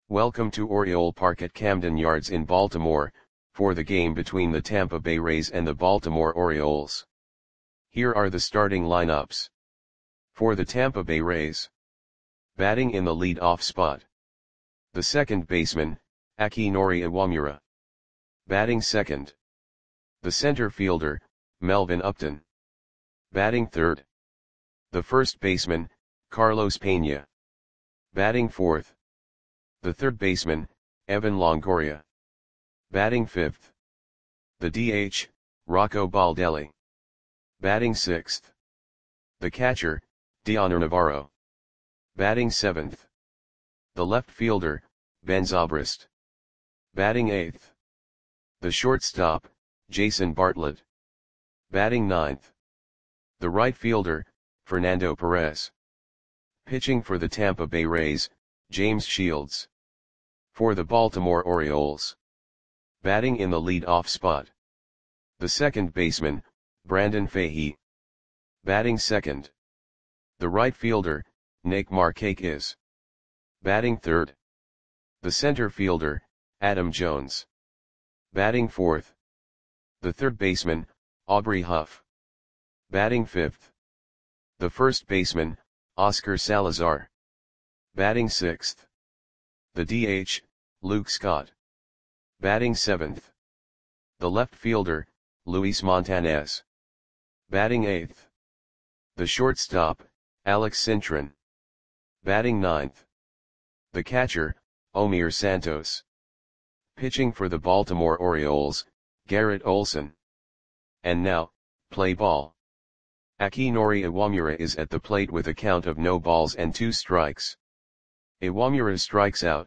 Welcome to Oriole Park at Camden Yards in Baltimore, for the game between the Tampa Bay Rays and the Baltimore Orioles. Here are the starting lineups. For the Tampa Bay Rays. Batting in the lead-off spot. The second baseman, Akinori Iwamura. Batting second. The center fielder, Melvin Upton. Batting third. The first baseman, Carlos Pena. Batting fourth. The third baseman, Evan Longoria. Batting fifth. The DH, Rocco Baldelli. Batting sixth. The catcher, Dioner Navarro. Batting seventh. The left fielder, Ben Zobrist. Batting eighth. The shortstop, Jason Bartlett. Batting ninth. The right fielder, Fernando Perez. Pitching for the Tampa Bay Rays, James Shields. For the Baltimore Orioles. Batting in the lead-off spot. The second baseman, Brandon Fahey. Batting second. The right fielder, Nick Markakis. Batting third. The center fielder, Adam Jones. Batting fourth. The third baseman, Aubrey Huff. Batting fifth. The first baseman, Oscar Salazar. Batting sixth. The DH, Luke Scott. Batting seventh. The left fielder, Luis Montanez. Batting eighth. The shortstop, Alex Cintron. Batting ninth. The catcher, Omir Santos. Pitching for the Baltimore Orioles, Garrett Olson. And now, play ball. Akinori Iwamura is at the plate with a count of no balls and 2 strikes. Iwamura strikes out.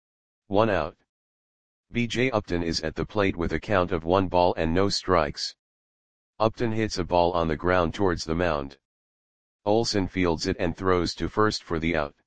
1 out. B.J. Upton is at the plate with a count of 1 ball and no strikes. Upton hits a ball on the ground towards the mound. Olson fields it and throws to first for the out.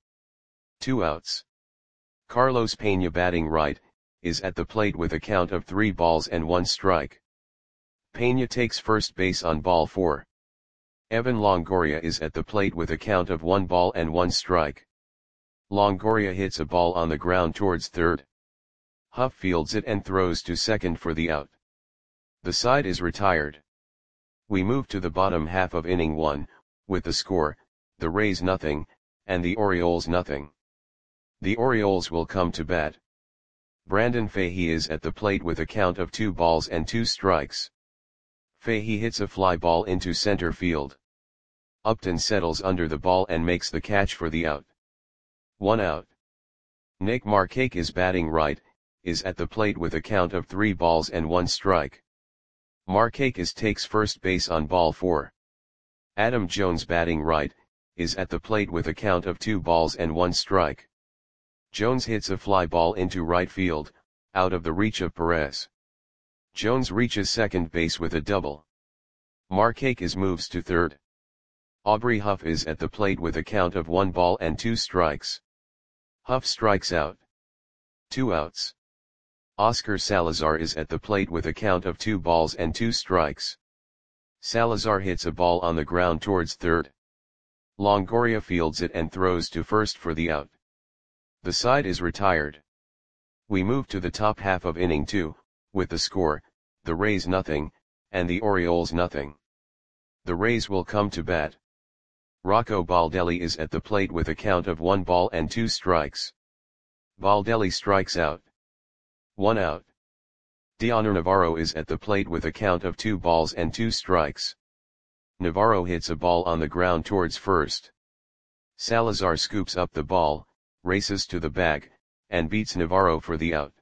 2 outs. Carlos Pena, batting right, is at the plate with a count of 3 balls and 1 strike. Pena takes first base on ball 4. Evan Longoria is at the plate with a count of 1 ball and 1 strike. Longoria hits a ball on the ground towards third. Huff fields it and throws to second for the out. The side is retired. We move to the bottom half of inning 1, with the score, the Rays nothing, and the Orioles nothing. The Orioles will come to bat. Brandon Fahey is at the plate with a count of 2 balls and 2 strikes. Fahey hits a fly ball into center field. Upton settles under the ball and makes the catch for the out. 1 out. Nick Markakis, batting right, is at the plate with a count of 3 balls and 1 strike. Markakis takes first base on ball 4. Adam Jones, batting right, is at the plate with a count of 2 balls and 1 strike. Jones hits a fly ball into right field, out of the reach of Perez. Jones reaches second base with a double. Markakis moves to third. Aubrey Huff is at the plate with a count of 1 ball and 2 strikes. Huff strikes out. 2 outs. Oscar Salazar is at the plate with a count of 2 balls and 2 strikes. Salazar hits a ball on the ground towards third. Longoria fields it and throws to first for the out. The side is retired. We move to the top half of inning 2, with the score, the Rays nothing, and the Orioles nothing. The Rays will come to bat. Rocco Baldelli is at the plate with a count of 1 ball and 2 strikes. Baldelli strikes out. 1 out. Dioner Navarro is at the plate with a count of 2 balls and 2 strikes. Navarro hits a ball on the ground towards first. Salazar scoops up the ball, races to the bag, and beats Navarro for the out.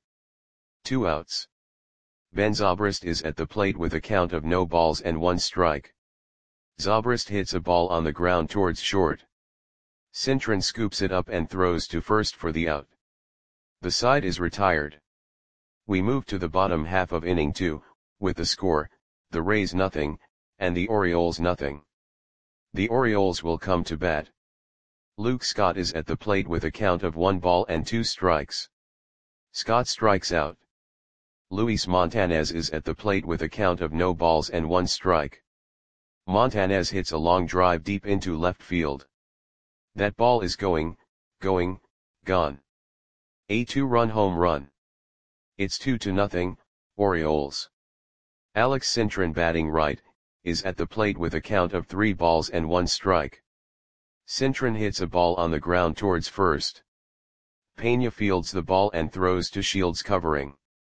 2 outs. Ben Zobrist is at the plate with a count of no balls and 1 strike. Zobrist hits a ball on the ground towards short. Cintron scoops it up and throws to first for the out. The side is retired. We move to the bottom half of inning 2, with the score, the Rays nothing, and the Orioles nothing. The Orioles will come to bat. Luke Scott is at the plate with a count of 1 ball and 2 strikes. Scott strikes out. Luis Montanez is at the plate with a count of no balls and 1 strike. Montanez hits a long drive deep into left field. That ball is gone. A two-run home run. It's 2-0, Orioles. Alex Cintron, batting right, is at the plate with a count of 3 balls and 1 strike. Cintron hits a ball on the ground towards first. Pena fields the ball and throws to Shields, covering.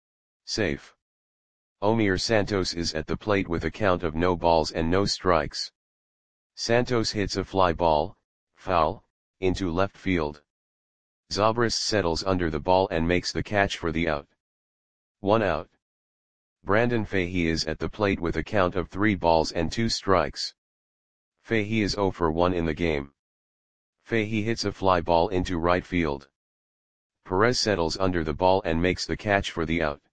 Safe. Omir Santos is at the plate with a count of no balls and no strikes. Santos hits a fly ball, foul, into left field. Zobrist settles under the ball and makes the catch for the out. 1 out. Brandon Fahey is at the plate with a count of 3 balls and 2 strikes. Fahey is 0 for 1 in the game. Fahey hits a fly ball into right field. Perez settles under the ball and makes the catch for the out.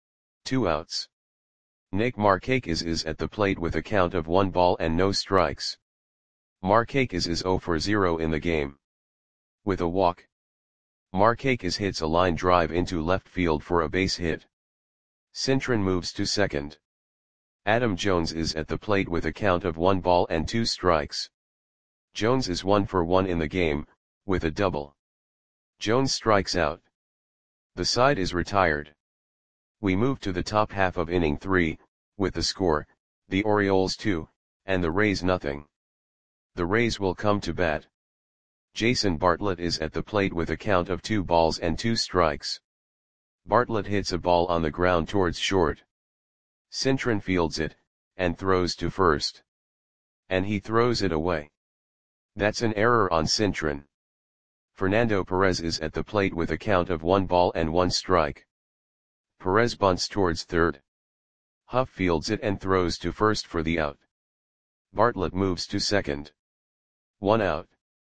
2 outs. Nick Markakis is at the plate with a count of 1 ball and no strikes. Markakis is 0 for 0 in the game. With a walk, Markakis hits a line drive into left field for a base hit. Cintron moves to second. Adam Jones is at the plate with a count of 1 ball and 2 strikes. Jones is 1 for 1 in the game, with a double. Jones strikes out. The side is retired. We move to the top half of inning 3, with the score, the Orioles 2, and the Rays nothing. The Rays will come to bat. Jason Bartlett is at the plate with a count of 2 balls and 2 strikes. Bartlett hits a ball on the ground towards short. Cintron fields it, and throws to first. And he throws it away. That's an error on Cintron. Fernando Perez is at the plate with a count of 1 ball and 1 strike. Perez bunts towards third. Huff fields it and throws to first for the out. Bartlett moves to second. 1 out.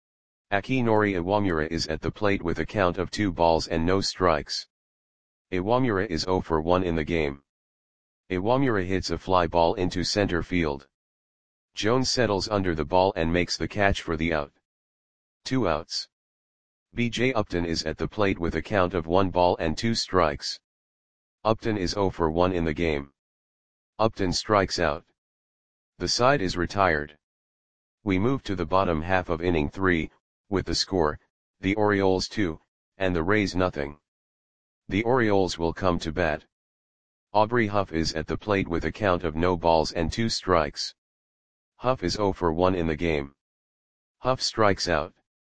Akinori Iwamura is at the plate with a count of 2 balls and no strikes. Iwamura is 0 for 1 in the game. Iwamura hits a fly ball into center field. Jones settles under the ball and makes the catch for the out. 2 outs. B.J. Upton is at the plate with a count of 1 ball and 2 strikes. Upton is 0 for 1 in the game. Upton strikes out. The side is retired. We move to the bottom half of inning 3, with the score, the Orioles 2, and the Rays nothing. The Orioles will come to bat. Aubrey Huff is at the plate with a count of no balls and 2 strikes. Huff is 0 for 1 in the game. Huff strikes out.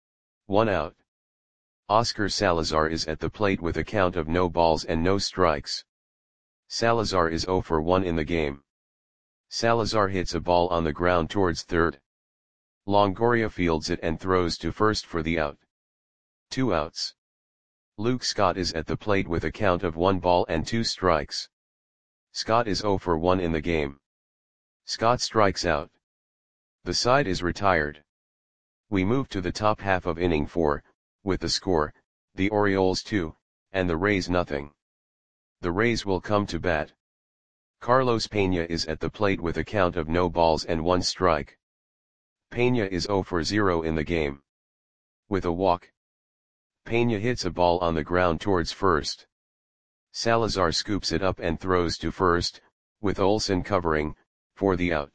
1 out. Oscar Salazar is at the plate with a count of no balls and no strikes. Salazar is 0 for 1 in the game. Salazar hits a ball on the ground towards third. Longoria fields it and throws to first for the out. 2 outs. Luke Scott is at the plate with a count of 1 ball and 2 strikes. Scott is 0 for 1 in the game. Scott strikes out. The side is retired. We move to the top half of inning 4, with the score, the Orioles 2, and the Rays nothing. The Rays will come to bat. Carlos Pena is at the plate with a count of no balls and 1 strike. Pena is 0 for 0 in the game. With a walk, Pena hits a ball on the ground towards first. Salazar scoops it up and throws to first, with Olsen covering, for the out.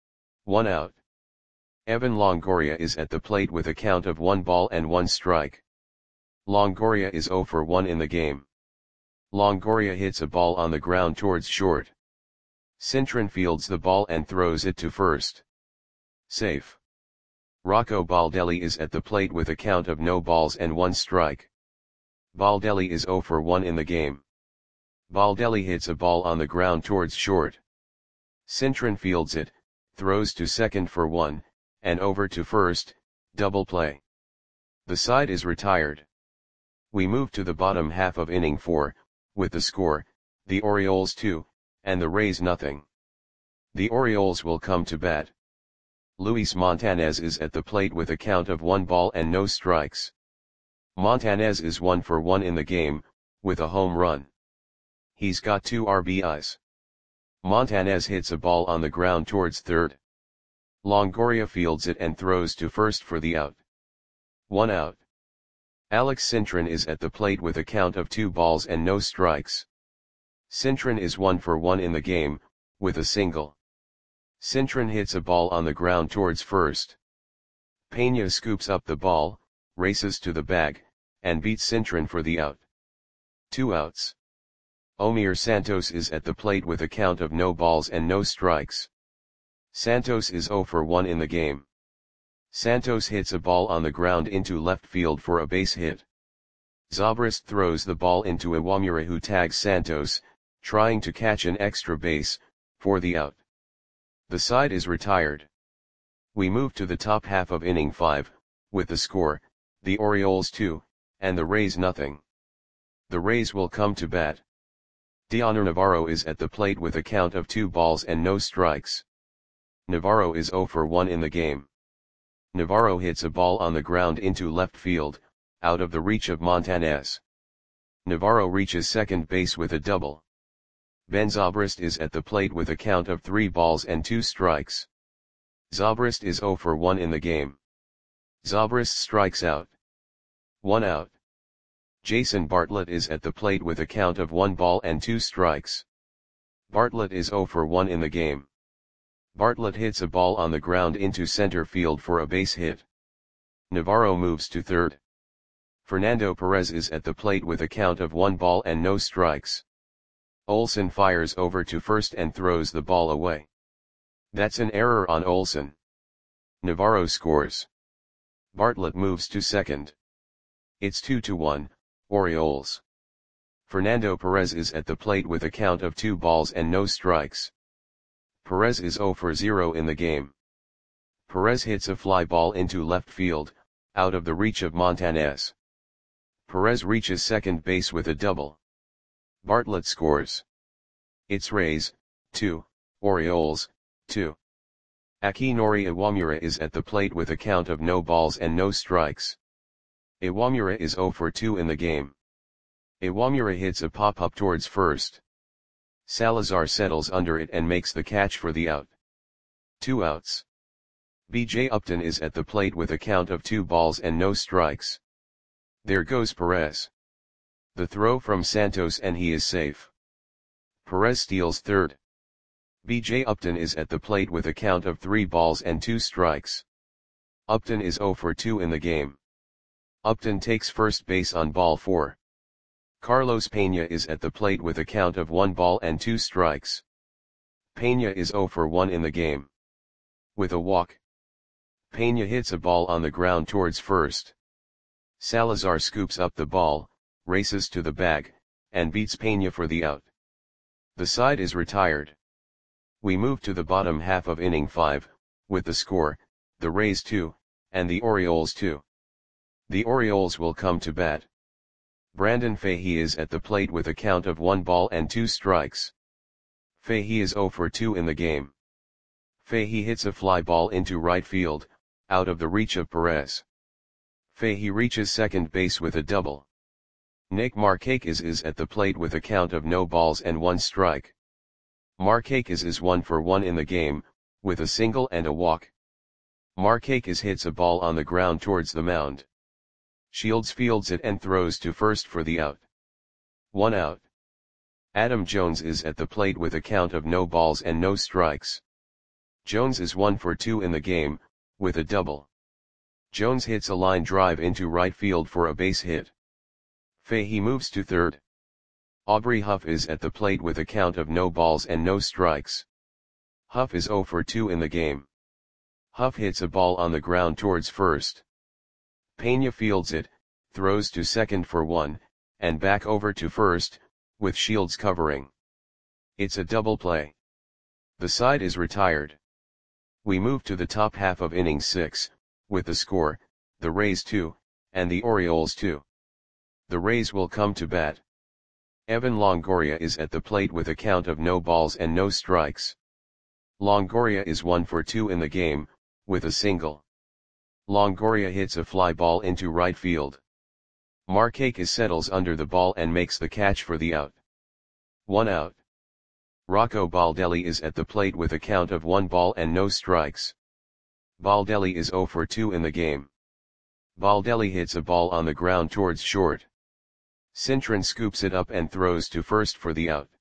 1 out. Evan Longoria is at the plate with a count of 1 ball and 1 strike. Longoria is 0 for 1 in the game. Longoria hits a ball on the ground towards short. Cintron fields the ball and throws it to first. Safe. Rocco Baldelli is at the plate with a count of no balls and 1 strike. Baldelli is 0 for 1 in the game. Baldelli hits a ball on the ground towards short. Cintron fields it, throws to second for 1, and over to first, double play. The side is retired. We move to the bottom half of inning 4, with the score, the Orioles 2, and the Rays nothing. The Orioles will come to bat. Luis Montanez is at the plate with a count of 1 ball and no strikes. Montanez is 1 for 1 in the game, with a home run. He's got 2 RBIs. Montanez hits a ball on the ground towards third. Longoria fields it and throws to first for the out. 1 out. Alex Cintron is at the plate with a count of 2 balls and no strikes. Cintron is 1 for 1 in the game, with a single. Cintron hits a ball on the ground towards first. Pena scoops up the ball, races to the bag, and beats Cintron for the out. 2 outs. Omir Santos is at the plate with a count of no balls and no strikes. Santos is 0 for 1 in the game. Santos hits a ball on the ground into left field for a base hit. Zobrist throws the ball into Iwamura, who tags Santos, trying to catch an extra base, for the out. The side is retired. We move to the top half of inning 5, with the score, the Orioles 2, and the Rays nothing. The Rays will come to bat. Dioner Navarro is at the plate with a count of 2 balls and no strikes. Navarro is 0 for 1 in the game. Navarro hits a ball on the ground into left field, out of the reach of Montañez. Navarro reaches second base with a double. Ben Zobrist is at the plate with a count of 3 balls and 2 strikes. Zobrist is 0 for 1 in the game. Zobrist strikes out. 1 out. Jason Bartlett is at the plate with a count of 1 ball and 2 strikes. Bartlett is 0 for 1 in the game. Bartlett hits a ball on the ground into center field for a base hit. Navarro moves to third. Fernando Perez is at the plate with a count of 1 ball and no strikes. Olson fires over to first and throws the ball away. That's an error on Olson. Navarro scores. Bartlett moves to second. It's 2-1, Orioles. Fernando Perez is at the plate with a count of 2 balls and no strikes. Perez is 0 for 0 in the game. Perez hits a fly ball into left field, out of the reach of Montañez. Perez reaches second base with a double. Bartlett scores. It's Rays, 2, Orioles, 2. Akinori Iwamura is at the plate with a count of no balls and no strikes. Iwamura is 0 for 2 in the game. Iwamura hits a pop-up towards first. Salazar settles under it and makes the catch for the out. 2 outs. B.J. Upton is at the plate with a count of 2 balls and no strikes. There goes Perez. The throw from Santos and he is safe. Perez steals third. B.J. Upton is at the plate with a count of 3 balls and 2 strikes. Upton is 0 for 2 in the game. Upton takes first base on ball 4. Carlos Peña is at the plate with a count of 1 ball and 2 strikes. Peña is 0 for 1 in the game. With a walk, Peña hits a ball on the ground towards first. Salazar scoops up the ball, races to the bag, and beats Peña for the out. The side is retired. We move to the bottom half of inning 5, with the score, the Rays 2, and the Orioles 2. The Orioles will come to bat. Brandon Fahey is at the plate with a count of 1 ball and 2 strikes. Fahey is 0 for 2 in the game. Fahey hits a fly ball into right field, out of the reach of Perez. Fahey reaches second base with a double. Nick Markakis is at the plate with a count of no balls and 1 strike. Markakis is 1 for 1 in the game, with a single and a walk. Markakis hits a ball on the ground towards the mound. Shields fields it and throws to first for the out. 1 out. Adam Jones is at the plate with a count of no balls and no strikes. Jones is 1 for 2 in the game, with a double. Jones hits a line drive into right field for a base hit. Fahey moves to third. Aubrey Huff is at the plate with a count of no balls and no strikes. Huff is 0 for 2 in the game. Huff hits a ball on the ground towards first. Peña fields it, throws to second for 1, and back over to first, with Shields covering. It's a double play. The side is retired. We move to the top half of inning 6, with the score, the Rays 2, and the Orioles 2. The Rays will come to bat. Evan Longoria is at the plate with a count of no balls and no strikes. Longoria is 1 for 2 in the game, with a single. Longoria hits a fly ball into right field. Markakis settles under the ball and makes the catch for the out. 1 out. Rocco Baldelli is at the plate with a count of 1 ball and no strikes. Baldelli is 0 for 2 in the game. Baldelli hits a ball on the ground towards short. Cintron scoops it up and throws to first for the out.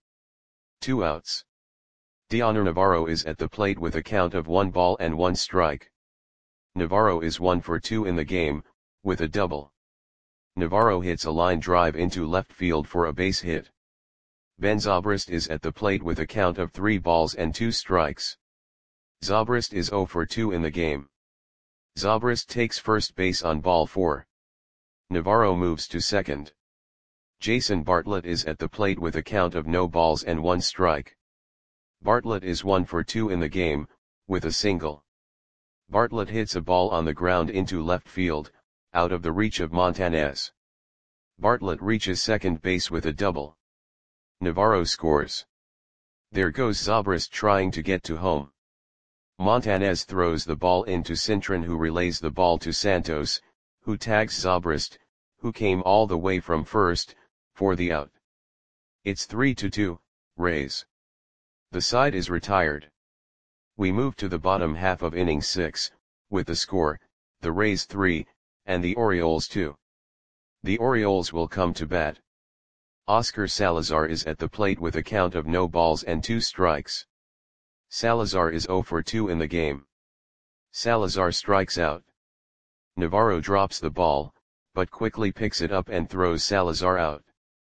2 outs. Dioner Navarro is at the plate with a count of 1 ball and 1 strike. Navarro is 1 for 2 in the game, with a double. Navarro hits a line drive into left field for a base hit. Ben Zobrist is at the plate with a count of 3 balls and 2 strikes. Zobrist is 0 for 2 in the game. Zobrist takes first base on ball 4. Navarro moves to second. Jason Bartlett is at the plate with a count of no balls and 1 strike. Bartlett is 1 for 2 in the game, with a single. Bartlett hits a ball on the ground into left field, out of the reach of Montanez. Bartlett reaches second base with a double. Navarro scores. There goes Zobrist trying to get to home. Montanez throws the ball into Cintron, who relays the ball to Santos, who tags Zobrist, who came all the way from first, for the out. It's 3-2, Rays. The side is retired. We move to the bottom half of inning 6, with the score, the Rays 3, and the Orioles 2. The Orioles will come to bat. Oscar Salazar is at the plate with a count of no balls and 2 strikes. Salazar is 0 for 2 in the game. Salazar strikes out. Navarro drops the ball, but quickly picks it up and throws Salazar out.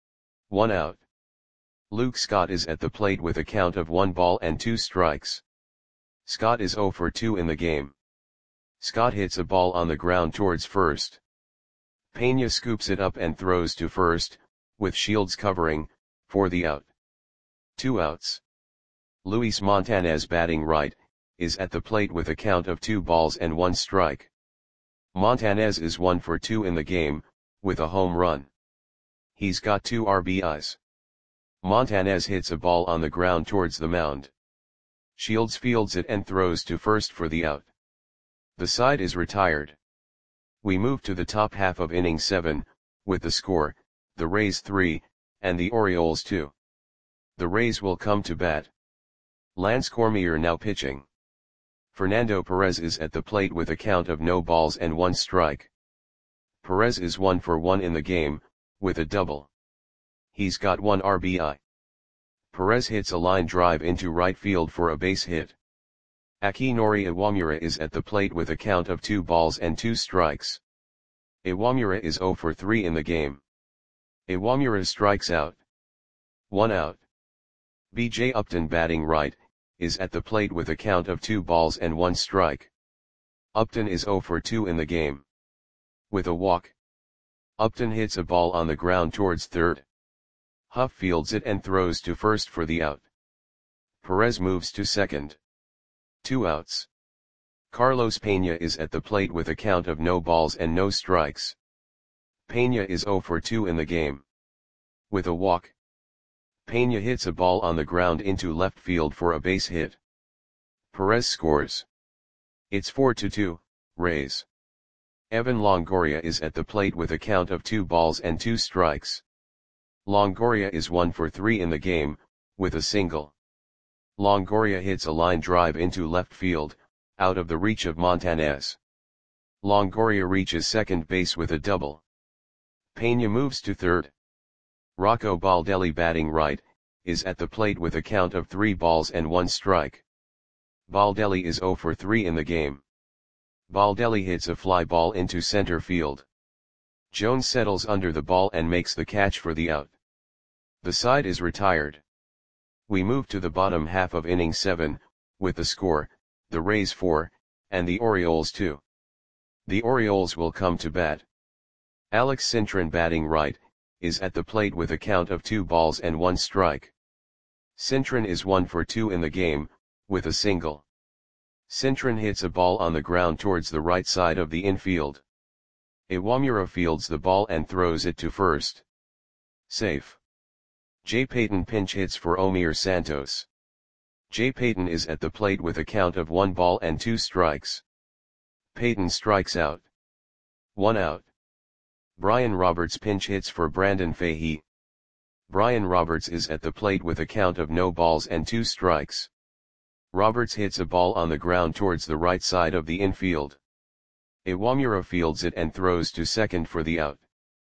1 out. Luke Scott is at the plate with a count of 1 ball and 2 strikes. Scott is 0 for 2 in the game. Scott hits a ball on the ground towards first. Pena scoops it up and throws to first, with Shields covering, for the out. 2 outs. Luis Montanez, batting right, is at the plate with a count of 2 balls and 1 strike. Montanez is 1 for 2 in the game, with a home run. He's got 2 RBIs. Montanez hits a ball on the ground towards the mound. Shields fields it and throws to first for the out. The side is retired. We move to the top half of inning 7, with the score, the Rays 3, and the Orioles 2. The Rays will come to bat. Lance Cormier now pitching. Fernando Perez is at the plate with a count of no balls and 1 strike. Perez is 1 for 1 in the game, with a double. He's got 1 RBI. Perez hits a line drive into right field for a base hit. Akinori Iwamura is at the plate with a count of 2 balls and 2 strikes. Iwamura is 0 for 3 in the game. Iwamura strikes out. 1 out. B.J. Upton, batting right, is at the plate with a count of 2 balls and 1 strike. Upton is 0 for 2 in the game. With a walk. Upton hits a ball on the ground towards third. Huff fields it and throws to first for the out. Perez moves to second. 2 outs. Carlos Pena is at the plate with a count of no balls and no strikes. Pena is 0 for 2 in the game. With a walk. Pena hits a ball on the ground into left field for a base hit. Perez scores. It's 4-2, Rays. Evan Longoria is at the plate with a count of 2 balls and 2 strikes. Longoria is 1 for 3 in the game, with a single. Longoria hits a line drive into left field, out of the reach of Montanez. Longoria reaches second base with a double. Pena moves to third. Rocco Baldelli, batting right, is at the plate with a count of 3 balls and 1 strike. Baldelli is 0 for 3 in the game. Baldelli hits a fly ball into center field. Jones settles under the ball and makes the catch for the out. The side is retired. We move to the bottom half of inning 7, with the score, the Rays 4, and the Orioles 2. The Orioles will come to bat. Alex Cintron, batting right, is at the plate with a count of 2 balls and 1 strike. Cintron is 1 for 2 in the game, with a single. Cintron hits a ball on the ground towards the right side of the infield. Iwamura fields the ball and throws it to first. Safe. Jay Payton pinch hits for Omir Santos. Jay Payton is at the plate with a count of 1 ball and 2 strikes. Payton strikes out. 1 out. Brian Roberts pinch hits for Brandon Fahey. Brian Roberts is at the plate with a count of no balls and 2 strikes. Roberts hits a ball on the ground towards the right side of the infield. Iwamura fields it and throws to second for the out.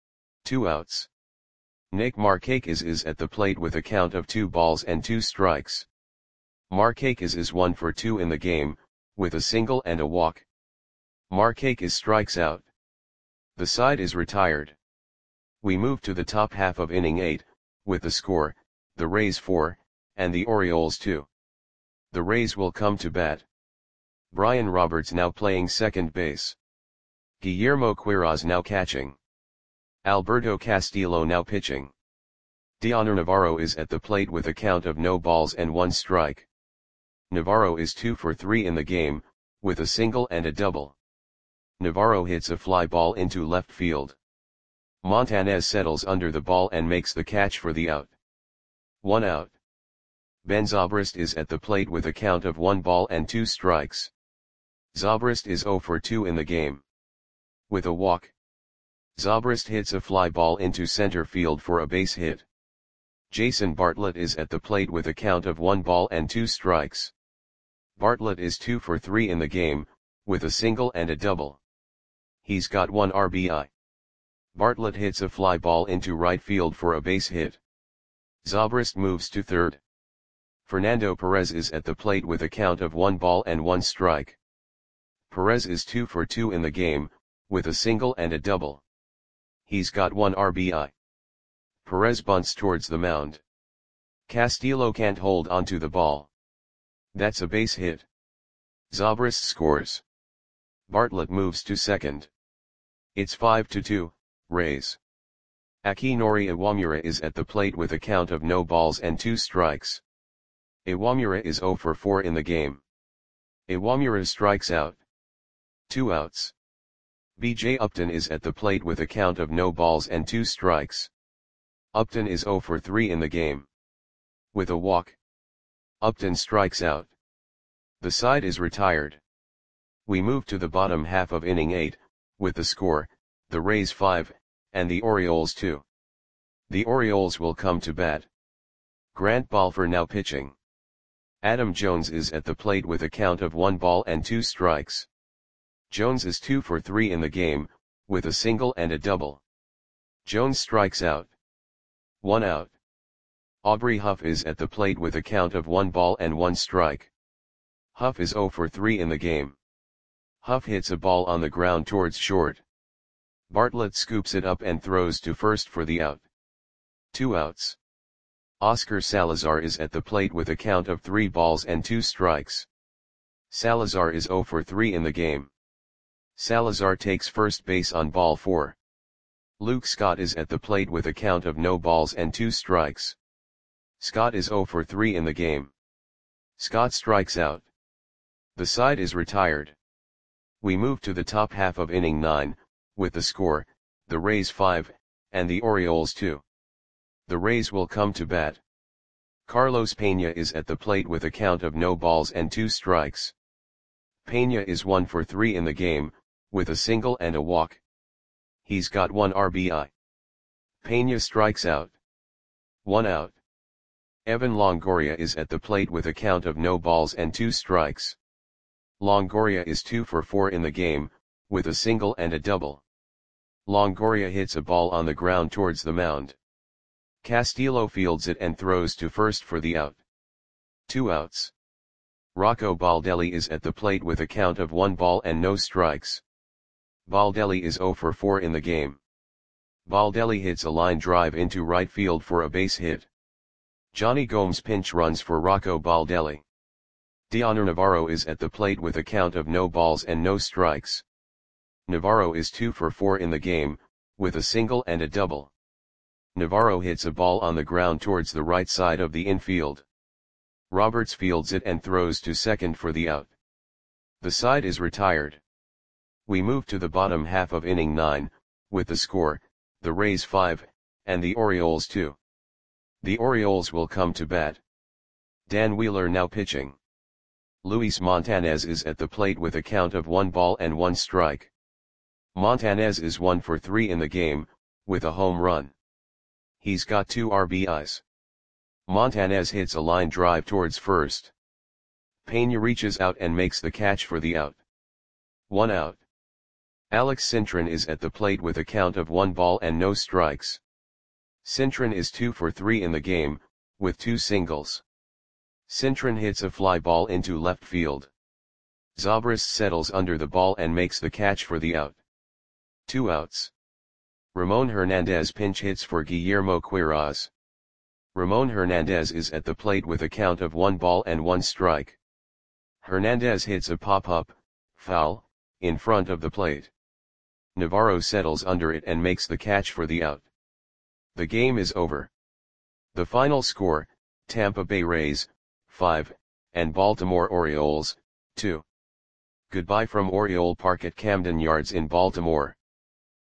2 outs. Nick Markakis is at the plate with a count of 2 balls and 2 strikes. Markakis is 1 for 2 in the game, with a single and a walk. Markakis strikes out. The side is retired. We move to the top half of inning 8, with the score, the Rays 4, and the Orioles 2. The Rays will come to bat. Brian Roberts now playing second base. Guillermo Quiroz now catching. Alberto Castillo now pitching. Dioner Navarro is at the plate with a count of no balls and 1 strike. Navarro is 2 for 3 in the game, with a single and a double. Navarro hits a fly ball into left field. Montanez settles under the ball and makes the catch for the out. 1 out. Ben Zobrist is at the plate with a count of 1 ball and 2 strikes. Zobrist is 0 for 2 in the game. With a walk, Zobrist hits a fly ball into center field for a base hit. Jason Bartlett is at the plate with a count of 1 ball and 2 strikes. Bartlett is 2 for 3 in the game, with a single and a double. He's got 1 RBI. Bartlett hits a fly ball into right field for a base hit. Zobrist moves to third. Fernando Perez is at the plate with a count of 1 ball and 1 strike. Perez is 2 for 2 in the game, with a single and a double. He's got 1 RBI. Perez bunts towards the mound. Castillo can't hold onto the ball. That's a base hit. Zobrist scores. Bartlett moves to second. It's 5-2, Rays. Akinori Iwamura is at the plate with a count of no balls and 2 strikes. Iwamura is 0 for 4 in the game. Iwamura strikes out. 2 outs. B.J. Upton is at the plate with a count of no balls and 2 strikes. Upton is 0 for 3 in the game. With a walk, Upton strikes out. The side is retired. We move to the bottom half of inning 8, with the score, the Rays 5, and the Orioles 2. The Orioles will come to bat. Grant Balfour now pitching. Adam Jones is at the plate with a count of 1 ball and 2 strikes. Jones is 2 for 3 in the game, with a single and a double. Jones strikes out. 1 out. Aubrey Huff is at the plate with a count of 1 ball and 1 strike. Huff is 0 for 3 in the game. Huff hits a ball on the ground towards short. Bartlett scoops it up and throws to first for the out. 2 outs. Oscar Salazar is at the plate with a count of 3 balls and 2 strikes. Salazar is 0 for 3 in the game. Salazar takes first base on ball 4. Luke Scott is at the plate with a count of no balls and 2 strikes. Scott is 0 for 3 in the game. Scott strikes out. The side is retired. We move to the top half of inning 9, with the score, the Rays 5, and the Orioles 2. The Rays will come to bat. Carlos Pena is at the plate with a count of no balls and 2 strikes. Pena is 1 for 3 in the game, with a single and a walk. He's got 1 RBI. Pena strikes out. 1 out. Evan Longoria is at the plate with a count of no balls and 2 strikes. Longoria is 2 for 4 in the game, with a single and a double. Longoria hits a ball on the ground towards the mound. Castillo fields it and throws to first for the out. 2 outs. Rocco Baldelli is at the plate with a count of 1 ball and no strikes. Baldelli is 0 for 4 in the game. Baldelli hits a line drive into right field for a base hit. Johnny Gomes pinch runs for Rocco Baldelli. Dioner Navarro is at the plate with a count of no balls and no strikes. Navarro is 2 for 4 in the game, with a single and a double. Navarro hits a ball on the ground towards the right side of the infield. Roberts fields it and throws to second for the out. The side is retired. We move to the bottom half of inning 9, with the score, the Rays 5, and the Orioles 2. The Orioles will come to bat. Dan Wheeler now pitching. Luis Montanez is at the plate with a count of 1 ball and 1 strike. Montanez is 1 for 3 in the game, with a home run. He's got 2 RBIs. Montanez hits a line drive towards first. Pena reaches out and makes the catch for the out. 1 out. Alex Cintron is at the plate with a count of 1 ball and no strikes. Cintron is 2 for 3 in the game, with 2 singles. Cintron hits a fly ball into left field. Zobrist settles under the ball and makes the catch for the out. 2 outs. Ramon Hernandez pinch hits for Guillermo Quiroz. Ramon Hernandez is at the plate with a count of 1 ball and 1 strike. Hernandez hits a pop-up, foul, in front of the plate. Navarro settles under it and makes the catch for the out. The game is over. The final score, Tampa Bay Rays, 5, and Baltimore Orioles, 2. Goodbye from Oriole Park at Camden Yards in Baltimore.